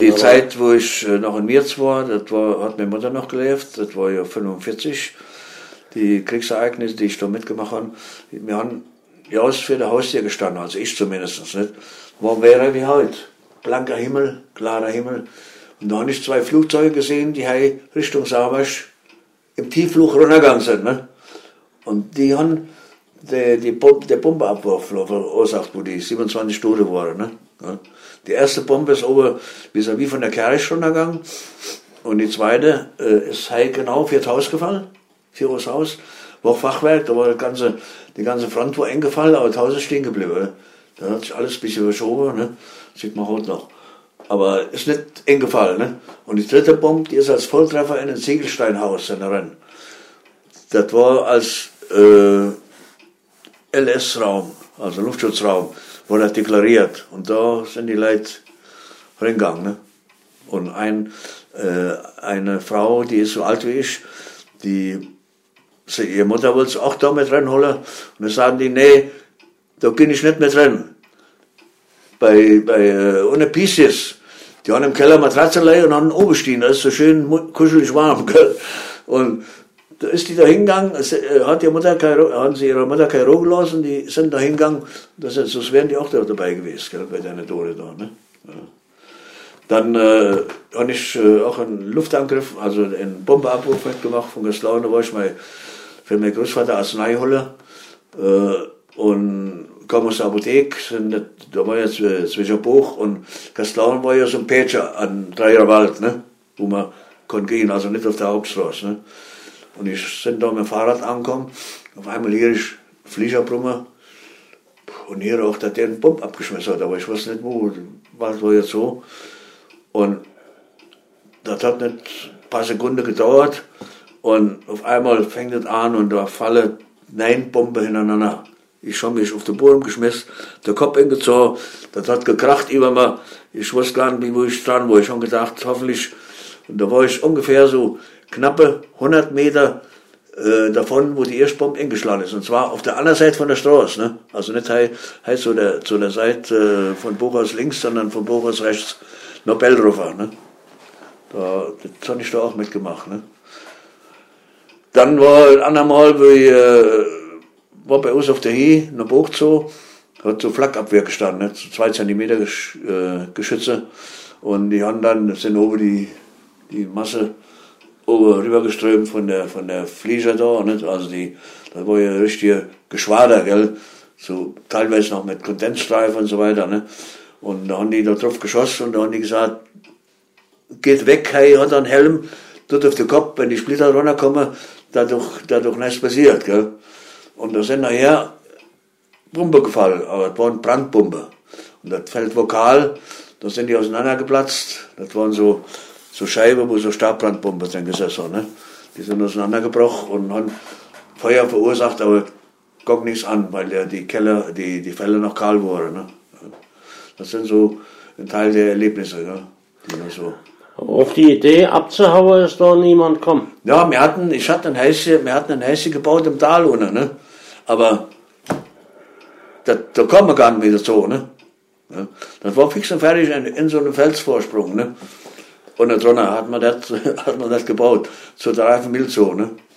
Die Zeit, wo ich noch in Mirz war, hat meine Mutter noch gelebt, das war ja 45. Die Kriegsereignisse, die ich da mitgemacht habe, wir haben ja für der Haustür gestanden, also ich zumindest nicht. War wäre wie heute. Blanker Himmel, klarer Himmel. Und da habe ich 2 Flugzeuge gesehen, die Richtung Saarbrüch im Tiefflug runtergegangen sind. Ne? Und die haben der Bombenabwurf verursacht, wo die 27 Tote waren. Ne? Ja. Die erste Bombe ist oben vis-à-vis von der Kirche runtergegangen. Und die zweite ist genau für das Haus gefallen. Für das Haus. War auch Fachwerk, da war die ganze Front war eng gefallen, aber das Haus ist stehen geblieben. Ne? Da hat sich alles ein bisschen verschoben. Ne? Sieht man heute noch. Aber ist nicht eng gefallen. Ne? Und die dritte Bombe, die ist als Volltreffer in ein Ziegelsteinhaus rein. Das war als LS-Raum, also Luftschutzraum, wurde das deklariert. Und da sind die Leute reingegangen. Ne? Und eine Frau, die ist so alt wie ich, ihre Mutter wollte es auch da mit reinholen. Und dann sagen die, nee, da kann ich nicht mit rein. Ohne Pieces. Die haben im Keller Matratze und haben oben stehen. Das ist so schön kuschelig warm. Gell? Und da ist die da hingegangen, haben sie ihrer Mutter keine Ruhe gelassen, die sind da hingegangen, sonst wären die auch da dabei gewesen, gell, bei der Tode da. Ne? Ja. Dann habe ich auch einen Luftangriff, also einen Bombenabruf mitgemacht von Kaslaun, da war ich mal für meinen Großvater Arznei holen und kam aus der Apotheke, da war ja zwischen Buch und Kaslaun war ja so ein Pätscher an Dreierwald, ne, wo man konnte gehen, also nicht auf der Hauptstraße. Ne. Und ich bin da mit dem Fahrrad angekommen, auf einmal hier ich Fliegerbrummer und hier auch, dass der einen Bomb abgeschmissen hat, aber ich weiß nicht wo, was war jetzt so. Und das hat nicht ein paar Sekunden gedauert und auf einmal fängt es an und da fallen 9 Bomben hintereinander. Ich habe mich auf den Boden geschmissen, der Kopf hingezogen, das hat gekracht über mir, ich wusste gar nicht, wo ich dran war. Ich habe gedacht, hoffentlich, und da war ich ungefähr so knappe 100 Meter davon, wo die erste Bombe eingeschlagen ist. Und zwar auf der anderen Seite von der Straße. Ne? Also nicht heißt zu der Seite von Buchhaus links, sondern von Buchhaus rechts nach Bellrufer. Ne? Das habe ich da auch mitgemacht. Ne? Dann war ein andermal, war bei uns auf der Hie, in der Buchzoo, hat so Flakabwehr gestanden, ne? So 2 Zentimeter Geschütze. Und die haben dann, sind oben die Masse rübergeströmt von der Flieger da, nicht? Also das war ja richtig Geschwader, gell? So teilweise noch mit Kondensstreifen und so weiter, ne? Und da haben die da drauf geschossen und da haben die gesagt, geht weg, hey, hat einen Helm, tut auf den Kopf, wenn die Splitter runterkommen, dadurch nichts passiert, gell? Und da sind nachher Bombe gefallen, aber das waren Brandbombe. Und das fällt vokal, da sind die auseinandergeplatzt, das waren so Scheiben, wo so Stabbrandbomben drin gesessen haben. Ne? Die sind auseinandergebrochen und haben Feuer verursacht, aber guckt nichts an, weil die Fälle noch kahl waren. Ne? Das sind so ein Teil der Erlebnisse. Ja? Die so. Auf die Idee abzuhauen ist da niemand gekommen. Ja, wir hatten ein Häuschen gebaut im Tal unten, ne? Aber da kommen wir gar nicht wieder so. Ne? Ja? Das war fix und fertig in so einem Felsvorsprung. Ne? Und da drunter hat man das gebaut, zur Dreifenmilzone. Ne?